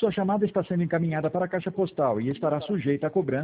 Sua chamada está sendo encaminhada para a caixa postal e estará sujeita a cobrança